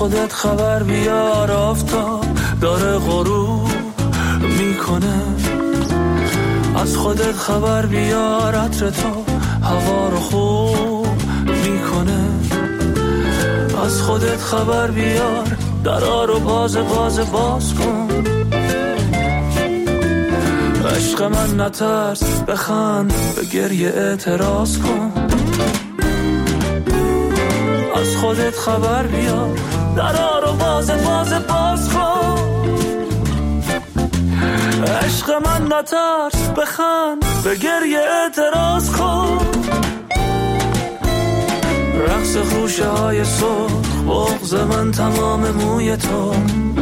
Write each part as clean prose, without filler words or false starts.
خودت خبر بیار، آفتاب داره غروب میکنه. از خودت خبر بیار، عطر تو هوا رو خوب میکنه. از خودت خبر بیار، درا رو باز کن. عشق من نترس، بخند، به گریه اعتراض کن. از خودت خبر بیار، درا رو باز کن. عشق من نترس، بخند، به گریه اعتراض کن. رقص خوشه های سرخ، بغض من تمام موی تو.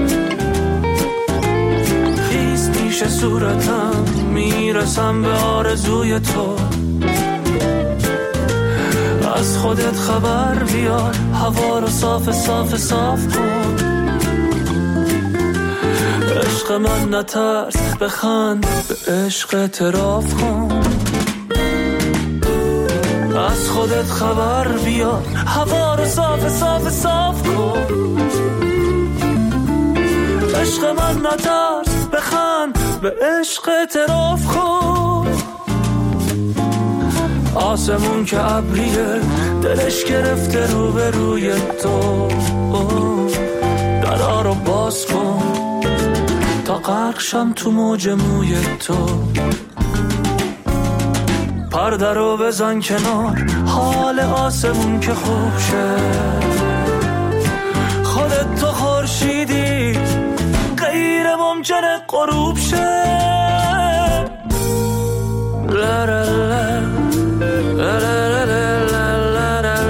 خیس پیش صورتم، میرسم به آرزوی تو. از خودت خبر بیار، هوا رو صاف کن. عشق من نترس، بخند، به عشق اعتراف کن. از خودت خبر بیار، هوا رو صاف کن. عشق من نترس، بخند، به عشق اعتراف کن. آسمون که ابریه، دلش گرفته روبروی تو. درا رو باز کن تا غرق شم تو موج موی تو. پرده رو بزن کنار، حال آسمون که خوب شه. خودت تو خورشیدی، غیر ممکنه غروب شه. لا لا لا لا لا لا لا لا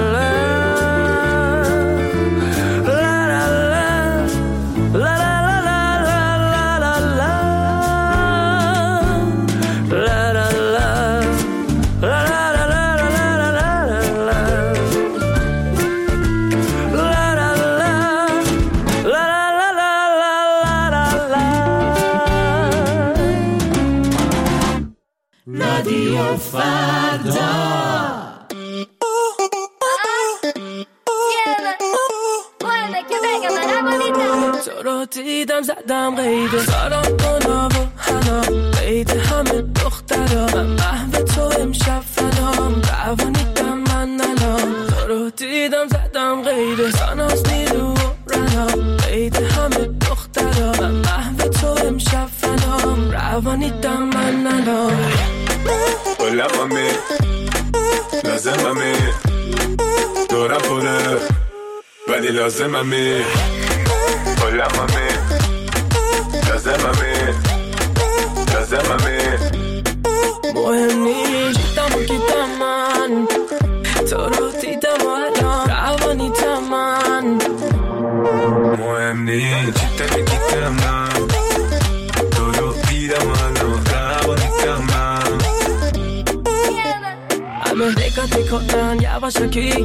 رادیو فردا. تو رو دیدم زدم قید سلام کنا و حنا، قید همه دخترا. من محو تو امشب فدام، روانیدم من الان. تو رو دیدم زدم قید ساناز نیرو و رنا، قید همه دخترا. من محو تو امشب فدام، روانیدم من الان. Hola mami, لازممی دورم پره ولی لازممی. Hola mami, لازممی مهم نیست دیدم و گیدم من، تو رو دیدم و الان روانیدم من. مهم نیست دیدم من، تو رو دیدم و الان روانیدم من. همه نگات میکنن یواشکی،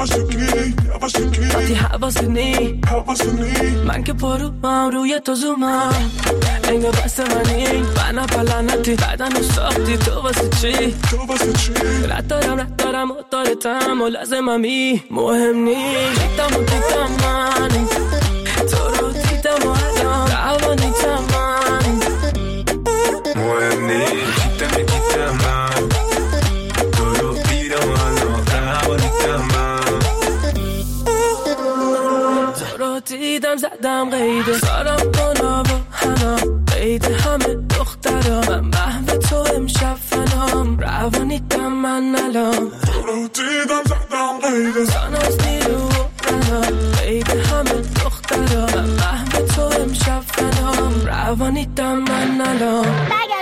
وقتی حواسونی من که پروم روی تو زومم. انگار بست منی، من پلنتی بدن و ساختی. تو واسه چی؟ رد دارم و دارتم و لازممی. مهم نیست دیدم و دیدم من، تو رو دیدم و الان روانیدم من. مهم نیست دیدم من، تو رو دیدم و الان روانیدم من. تو رو دیدم زدم قید سلام کنا و حنا، قید همه دخترا. من محو تو امشب فنام، روانیدم من الان. تو رو دیدم زدم قید ساناز نیرو و رنا، قید همه دخترا. من محو تو امشب فنام، روانیدم من الان.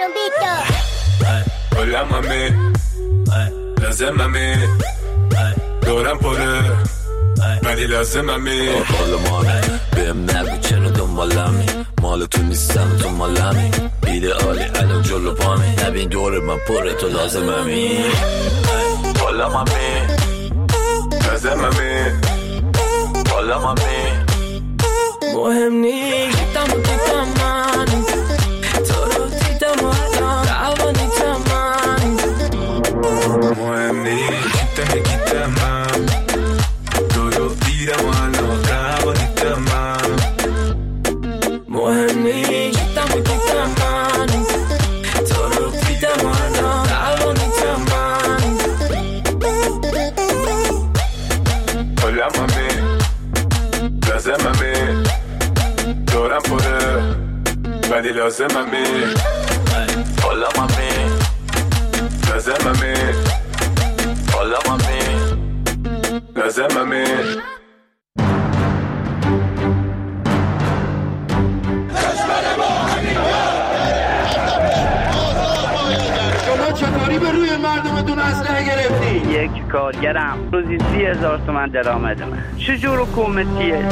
Hola mami, لازممی دورم پره ولی لازممی. حالا مانه بهم نگو چرا دنبالمی، مال تو نیستم تو مالمی. ایده عالی الان جلو پامی، نبین دور من پره تو لازممی. Hola mami, لازممی. Hola mami, مهم نیست دیدم و دیدم من، تو رو دیدم و الان روانیدم من. مهم نیست دیدم من، تو رو دیدم و الان روانیدم لازممی حالا مامی لازممی حالا مامی لازممی چطوری به روی مردمتون اسلحه گرفتی؟ یک کارگرم روزی 30,000 تومان درآمدمه. چجور حکومتیه؟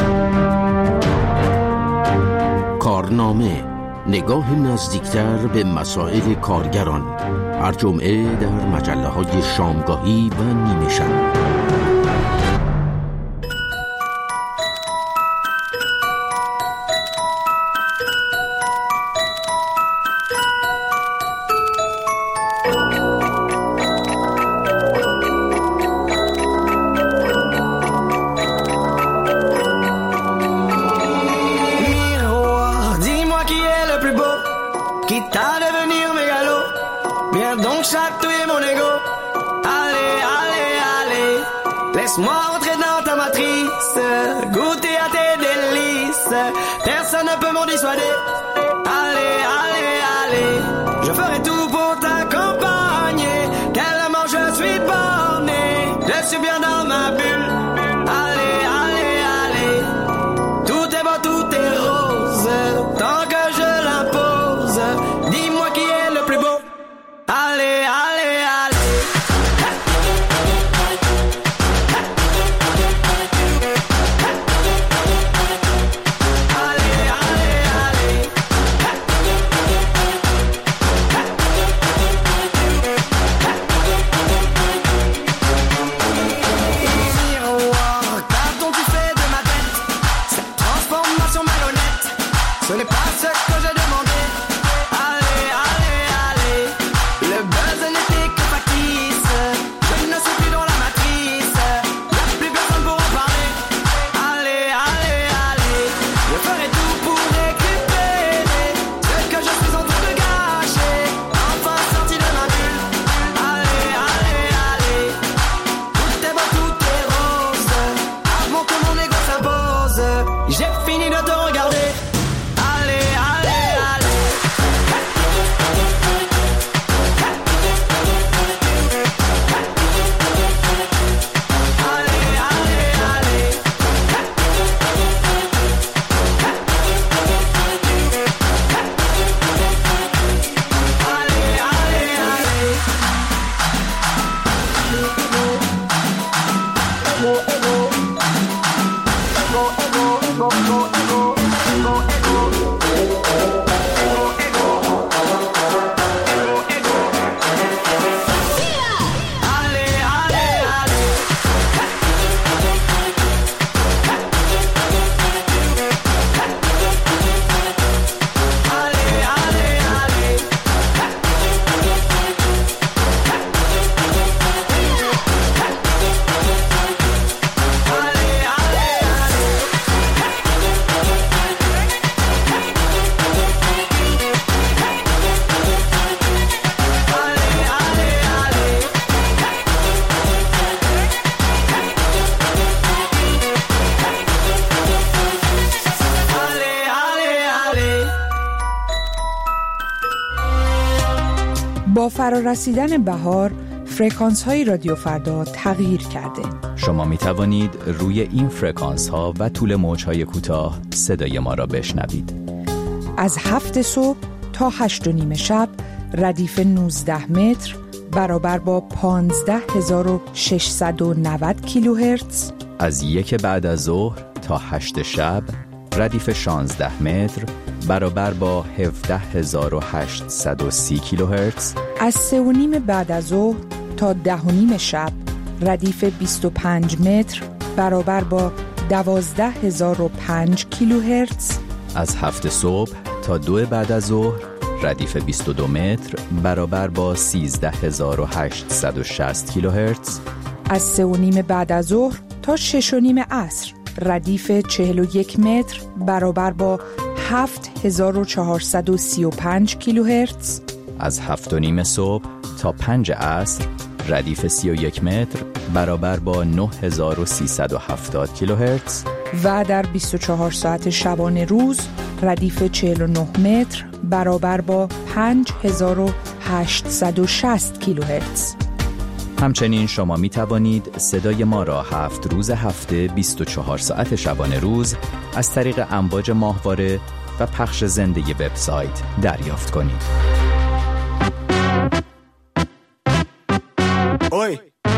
کارنامه، نگاه نزدیکتر به مسائل کارگران، هر جمعه در مجله‌های شامگاهی و نیمه شب. Laisse-moi rentrer dans ta matrice, goûter à tes délices. Personne ne peut m'en dissuader. Allez, allez, allez, je ferai tout pour t'accompagner. Tellement je suis borné, je suis bien dans ma bulle. Allez, allez, allez, tout est beau, tout est rose. Tant que je l'impose, dis-moi qui est le plus beau. Allez, allez, allez. J'ai fini de te regarder. Allez, allez, allez. Allez, allez, allez. Allez, allez, allez. با فرارسیدن بهار، فرکانس های رادیو فردا تغییر کرده. شما می توانید روی این فرکانس ها و طول موج های کوتاه صدای ما را بشنوید. از 7 صبح تا 8:30 شب ردیف 19 متر برابر با 15690 کیلوهرتز. از 1 بعد از ظهر تا 8 شب ردیف 16 متر برابر با 17830 کیلوهرتز. از 3:30 بعد از ظهر تا 10:30 شب ردیف 25 متر برابر با 12005 کیلوهرتز. از 7 صبح تا 2 بعد از ظهر ردیف 22 متر برابر با 13860 کیلوهرتز. از 3:30 بعد از ظهر تا 6:30 عصر ردیف 41 متر برابر با 7435 کیلوهرتز. از 7:30 صبح تا 5 عصر ردیف 31 متر برابر با 9370 کیلوهرتز. و در 24 ساعت شبانه روز ردیف 49 متر برابر با 5860 کیلوهرتز. همچنین شما می توانید صدای ما را 7 روز هفته 24 ساعت شبانه روز از طریق امواج ماهواره و پخش زنده وبسایت دریافت کنید. اوی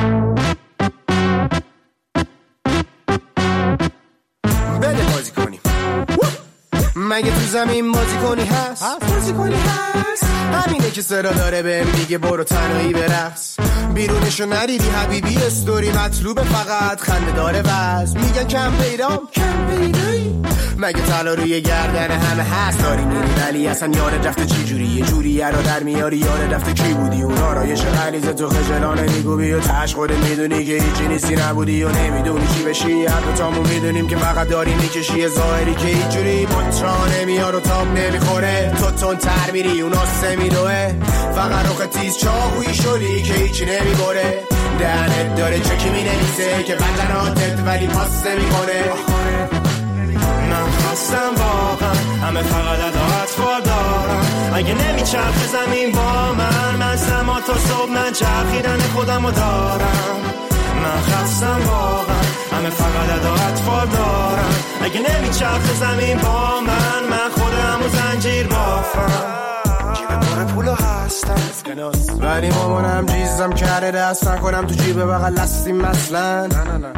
بده بازی کنیم. مگه تو زمین بازی کنی هست؟ بازی کنی هست؟ همینه که صدا داره بهم میگه برو تنهایی برقص. بیرونشو ندیدی حبیبی استوری مطلوبه فقط خنده داره وز. میگن کم پیدام کم پیدایی. مگه طلا روی گردن همه هست داری میری ولی اصلا یاد رفته چی جوری یه جوری را در میاری یاد رفته کی بودی اون آرایش غلیظ تو خجلانه میگویی و تاش خود میدونی که هیچی نیستی نبودی و نمیدونی چی بشی. هر دو تامون میدونیم که فقط داری میکشی ظاهری که هیچ جوری بطرا نمیاد و تاب نمیخوره. تو تون تر میری اون آسه میدوه فقط روخ تیز چاقویی شدی که هیچی نمیبره. دهنت داره چکی مینویسه که بدناتت ولی پاس نمیکنه. من خواستم واقعا همه فقط اطفال دارم. اگه نمیچرخه زمین با من سما تا صبح من چرخیدن خودمو دارم. من خواستم واقعا همه فقط اطفال دارم. اگه نمیچرخه زمین با من خودمو زنجیر بافم. جیب پر پولو هستم ولی مامانم جیزم کرده دست نکنم تو جیب بغل لستیم مثلا. نه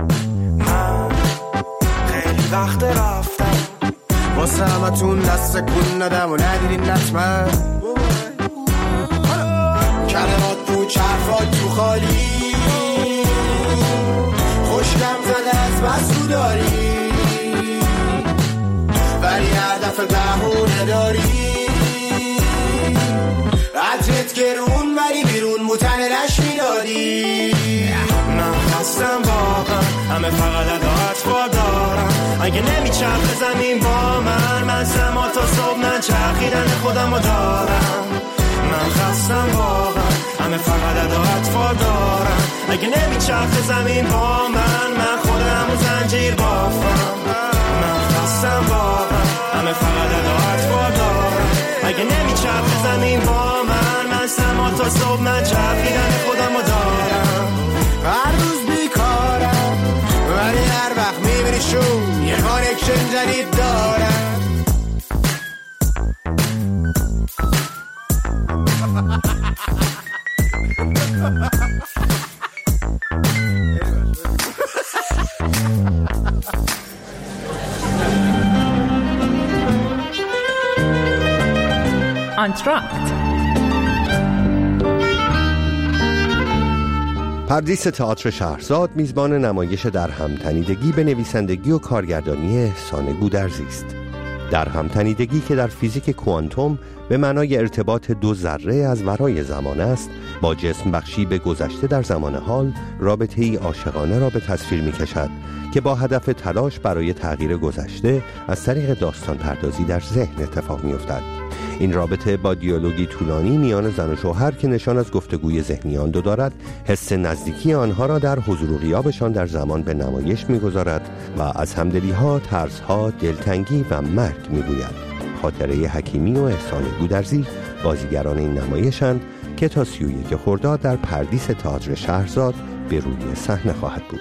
خیلی وقت رفتم واسه همتون دست کن ندم و ندیدین نتمن. کلمات تو چرفات تو خالی خوشگم زده از بسو داری ولی هر دفعه بهونه داری. عطرت گرون ولی بیرون موتن لش میدادی. من خستم واقعا همه فقط اطفال دارم. اگه نمیچرخه زمین با من سما تا صبح من چرخیدن خودمو دارم. من خستم واقعا همه فقط اطفال دارم. اگه نمیچرخه زمین با من خودمو زنجیر بافم. من خستم واقعا همه فقط اطفال دارم. اگه نمیچرخه زمین با من سما تا صبح من چرخیدن خودمو دارم. هر روز بیکارم ولی هر وقت میبینی شون یه کانکشن جدید دارم. آنتراکت پردیس تئاتر شهرزاد میزبان نمایش در همتنیدگی به نویسندگی و کارگردانی احسان گودرزی است. در همتنیدگی که در فیزیک کوانتوم به معنای ارتباط دو ذره از ورای زمان است، با جسم بخشی به گذشته در زمان حال رابطه‌ای عاشقانه را به تصویر می‌کشد که با هدف تلاش برای تغییر گذشته از طریق داستان پردازی در ذهن اتفاق می‌افتد. این رابطه با دیالوگی طولانی میان زن و شوهر که نشان از گفتگوی ذهنی آن دو دارد، حس نزدیکی آنها را در حضور و غیابشان در زمان به نمایش می‌گذارد و از همدلی‌ها، ترس‌ها، دلتنگی و مرگ می‌گوید. خاطره حکیمی و احسان گودرزی بازیگران این نمایشند که تا 31 خرداد در پردیس تئاتر شهرزاد به روی صحنه خواهد بود.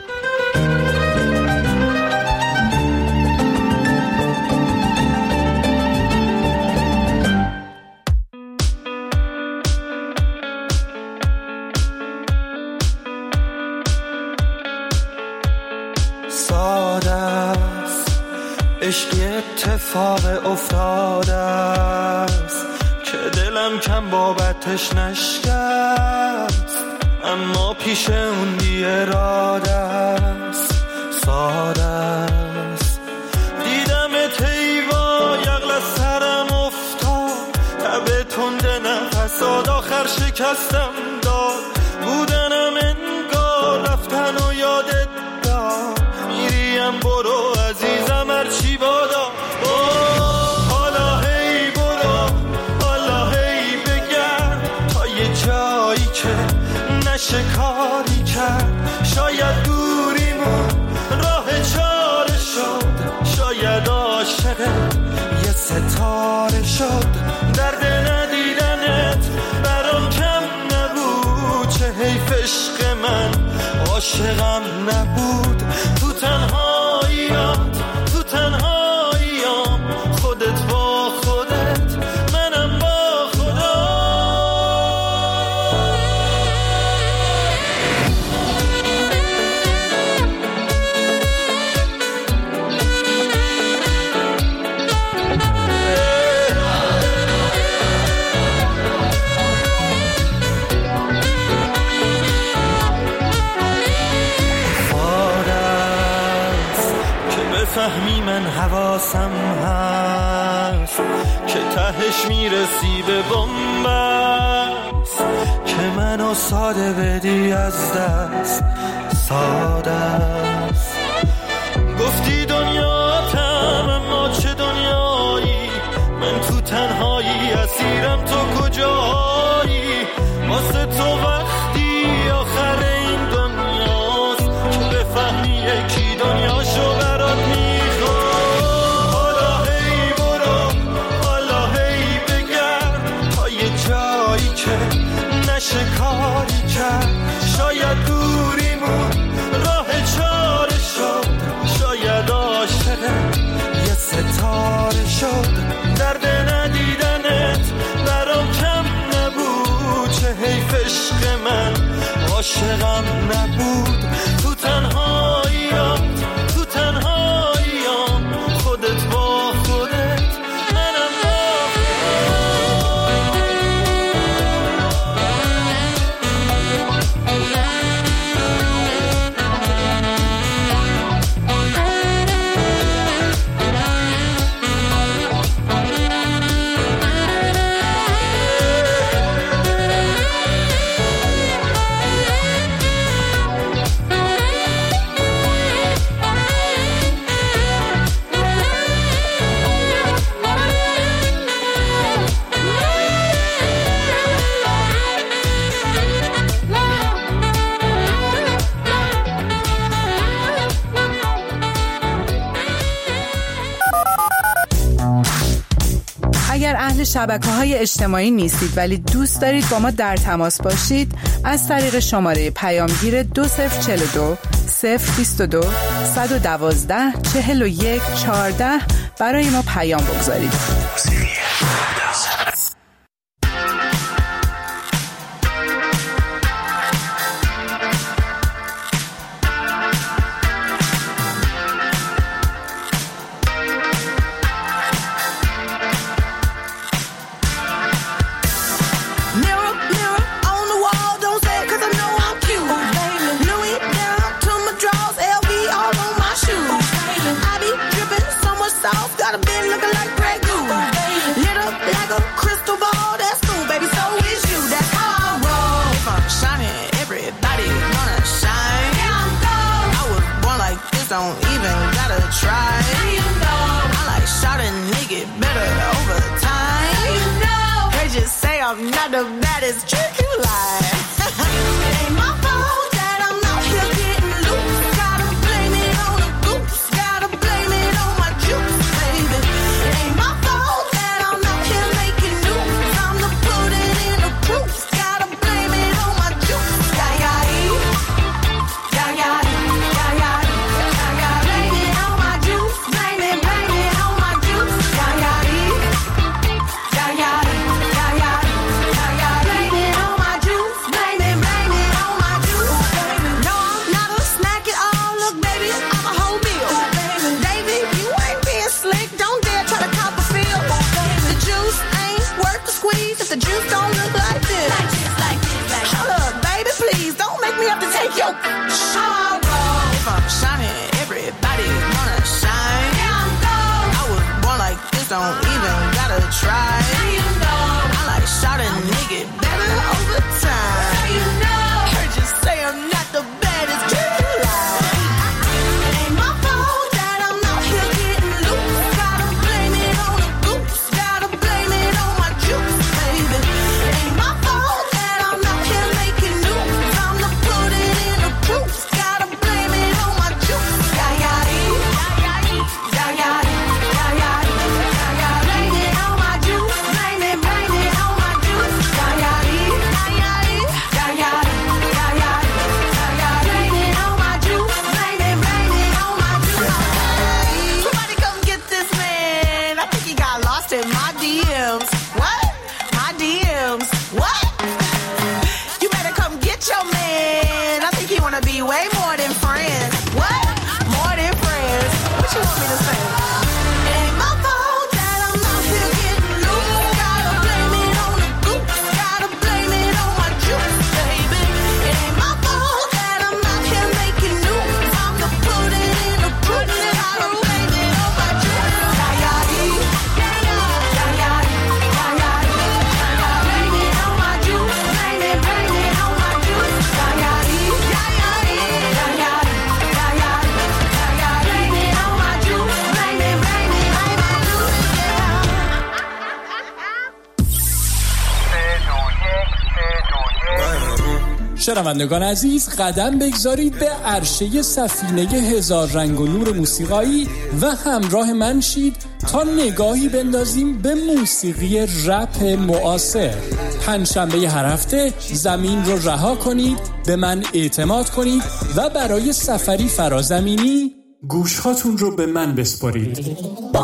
عشقی اتفاق افتاده است که دلم کم بابتش نشکست، اما پیش اون بی اراده است. ساده است دیدم تیوا یغل از سرم افتاد، تب تنده نفساد آخر شکستم داد. بودنم انگار رفتن و یادت داد، میریم برو عزیزم هرچی بادا. حالا هی برو، حالا هی بگرد تا یه جایی که نشه کاری کرد. شاید دوریمون راه چاره شد، شاید عاشق یه ستاره شد. درد من عاشقم نبود. تو تنهاییات، تو تنهاییام، خودت با خودت، منم با خدا. فهمی من حواسم هست که تهش میرسی به بنبست، که منو ساده بدی از دست، ساده است. گفتی دنیاتم اما چه دنیایی، من تو تنهایی اسیرم، تو کجایی؟ واسه تو وقتی آخر این دنیاست که بفهمی یکی دنیاشو برات نشه کاری کرد. شاید دوریمون راه چاره شد، شاید عاشق یه ستاره شد. درد ندیدنت برام کم نبود، چه حیف عشق من عاشقم نبود. تو تنهاییات، تو تنهاییام، خودت با خودت، منم با شبکه‌های اجتماعی نیستید ولی دوست دارید با ما در تماس باشید، از طریق شماره پیامگیر 2042 022 112 41 14 برای ما پیام بگذارید. Don't even gotta try. You know. I like shot and nigga better over time. You know. They just say I'm not the baddest trick you like. It ain't my fault that I'm not here getting loose. Gotta blame it on the goose. Gotta blame it on my juice, baby. It ain't my fault that I'm not here making news. I'm the put it in the proofs. Gotta blame it on my juice. Yeah, yeah, yeah, yeah, yeah. Don't even gotta try. You know. I like shot a nigga better over time. You know. Heard you say I'm not the baddest chick you like. It ain't my fault that I'm not here getting loose. Gotta blame it on the goose. Gotta blame it on my juice, baby. It ain't my fault that I'm not here making news. I'm the put it in the proofs. Gotta blame it on my juice. Yeah, yeah, yeah, yeah, yeah, yeah, yeah, yeah. way more than friends. What? More than friends. What you want me to say? It ain't my fault that I'm out here getting loose. Gotta blame it on the goose. Gotta blame it on my juice, baby. It ain't my fault that I'm out here making news. I'm the put it in the proof. Gotta blame it on my juice. Blame it on my juice. Blame it on my juice. شنوندگان عزیز، قدم بگذارید به عرشه سفینه هزار رنگ و نور موسیقایی و همراه من شید تا نگاهی بندازیم به موسیقی رپ معاصر. پنجشنبه هر هفته زمین رو رها کنید، به من اعتماد کنید و برای سفری فرازمینی گوشهاتون رو به من بسپارید.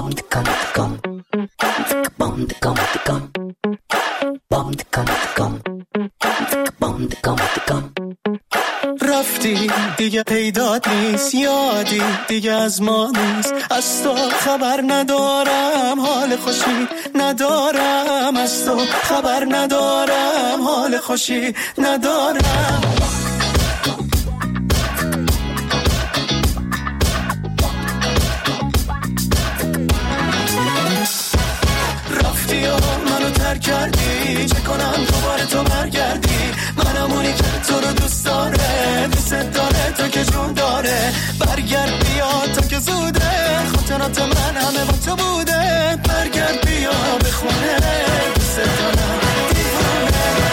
رفتی دیگه پیدات نیست، یادی دیگه از ما نیست. از تو خبر ندارم، حال خوشی ندارم. از تو خبر ندارم، حال خوشی ندارم. رفتی و منو ترک کردی، چه کنم دوباره تو برگردی؟ منم اونی که تو رو دوست داره، دوست داره تو که جون داره. برگرد بیا تو که زوده، خاطرات من همه با تو بوده. برگرد بیا به خونه، دوست دارم دیوونه.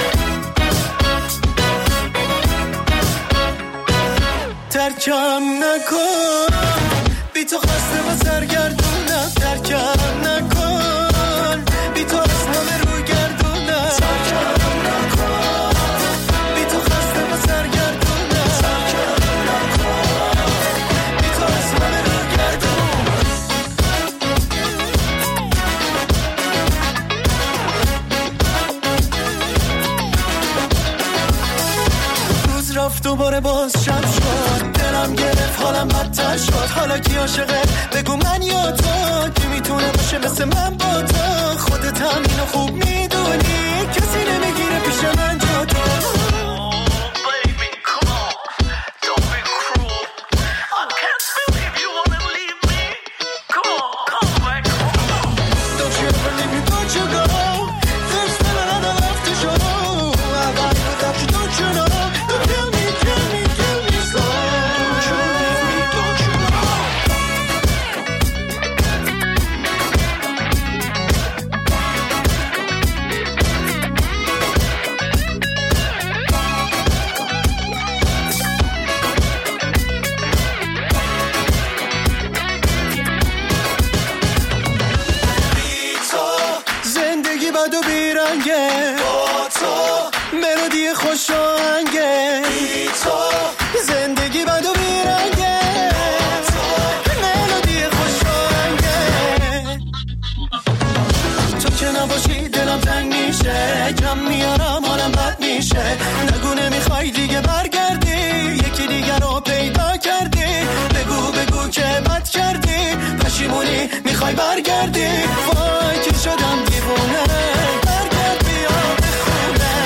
ترکم نکن، بی تو خسته و سرگردونم. ترکم نکن، بی تو از همه رو گردونم. ترکم نکن، بی تو خسته و سرگردونم. ترکم نکن، بی تو از همه رو گردونم. روز رفت دوباره باز شب شد، دلم گرفت حالم بدتر شد. حالا کی عاشقه بگو من یا تو؟ کی میتونه باشه مثل من با تو؟ خودت هم اینو خوب میدونی، کسی نمیگیره پیش من جا تو. زندگی بد و بیرنگه، ملودی خوش آهنگه. تو که نباشی دلم تنگ میشه، کم میارم حالم بد میشه. نگو نمیخوای دیگه برگردی، یکی دیگه رو پیدا کردی. بگو که بد کردی، پشیمونی میخوای برگردی. وای که شدم دیوونه، برگرد بیا به خونه.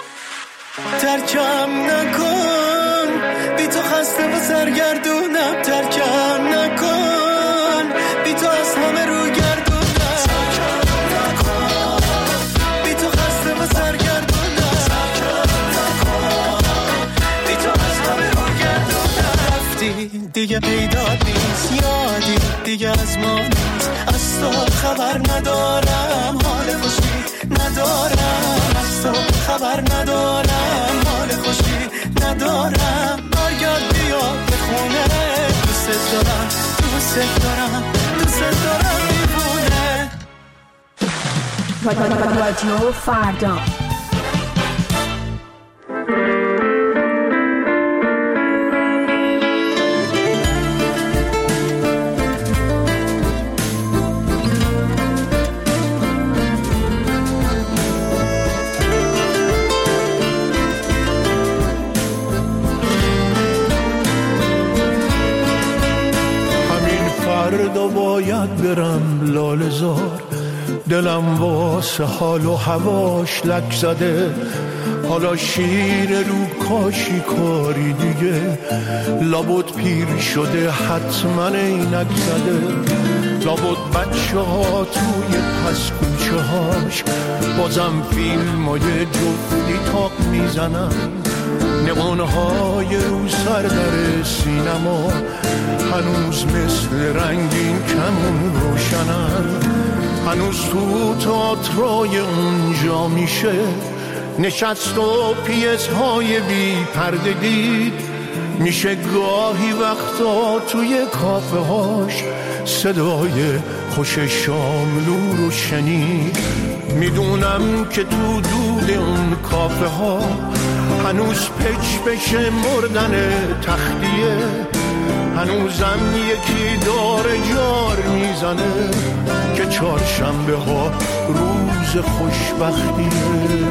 ترکم نکن، بی تو خسته و سرگردونم. ترکم نکن، بی تو از همه رو گردونم. ترکم نکن، بی تو خسته و سرگردونم. ترکم نکن، بی تو از همه رو گردونم. رفتی دیگه پیدات نیست، یادی دیگه از ما نیست. از تو خبر ندارم، حال خوشی ندارم. از تو خبر ندارم، حال خوشی ندارم. برگرد بیا به خونه، دوست دارم دوست دارم دوست دارم دیوونه. رادیو فردا. فردا باید برم لاله‌زار، دلم واسه حال و هواش لک زده، حالا شیر رو کاشی کاری دیگه، لابد پیر شده حتما اینک زده، لابد بچه ها توی پس کوچه هاش بازم فیلم های جفتی تاق میزنن، نقانهای رو سر در سینما هنوز مثل رنگین کمون روشنن، هنوز تو تئاترای اونجا میشه نشست و پیس‌های بی پرده دید، میشه گاهی وقتا توی کافه هاش صدای خوش شاملو رو شنید. میدونم که تو دود اون کافه ها هنوز پچ بشه مردن تختیه، هنوزم یکی داره جار میزنه که چهارشنبه ها روز خوشبختیه.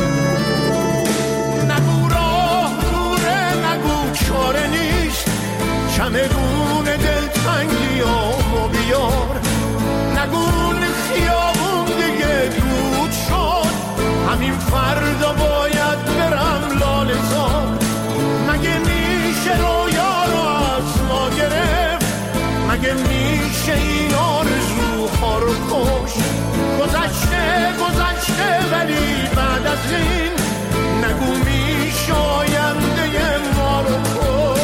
نگو راه دوره، نگو چاره نیست، چمدون دلتنگی آمو بیار، نگو خیابون دیگه دود شد، همین فردا باید برم لاله‌زار، مگه میشه رویا رو از ما گرفت، مگه میشه این آرزوها رو کشت، گذشته ولی بعد از این نگو میشه آینده ما رو کشت.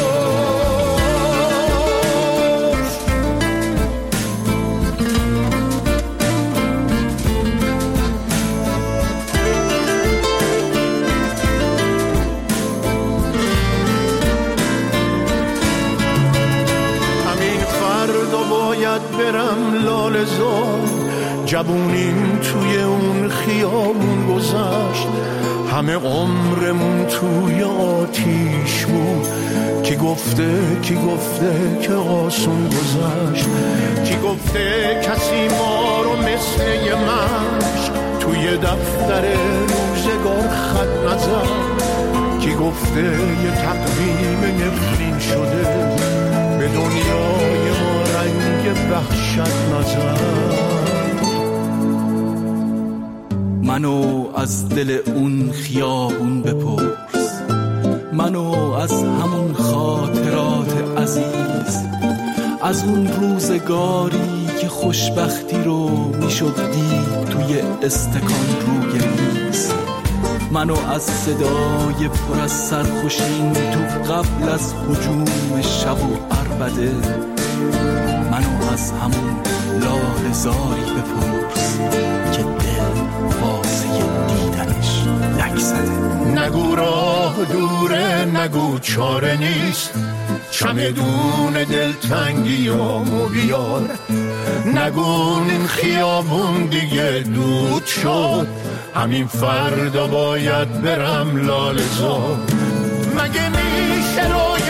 برم لاله‌زار، جوونیم توی اون خیابون گذشت، همه عمرمون توی آتیش بود، کی گفته که آسون گذشت، کی گفته کسی ما رو مثل یه مشت توی دفتر روزگار خط نزد، کی گفته یه تقویم نفرین شده به دنیای ما رنگ وحشت نزد. منو از دل اون خیابون بپرس، منو از همون خاطرات عزیز، از اون روزگاری که خوشبختی رو میشد دید توی استکان روی میز، منو از صدای پر از سرخوشین تو قبل از هجوم شب و عربده، منو از همون لاله‌زاری بپرس که دل واسه دیدنش لک زده. نگو راه دوره، نگو چاره نیست، چمدون دلتنگی آمو بیار، نگو این خیابون دیگه دود شد، همین فردا باید برم لاله‌زار، مگه میشه روی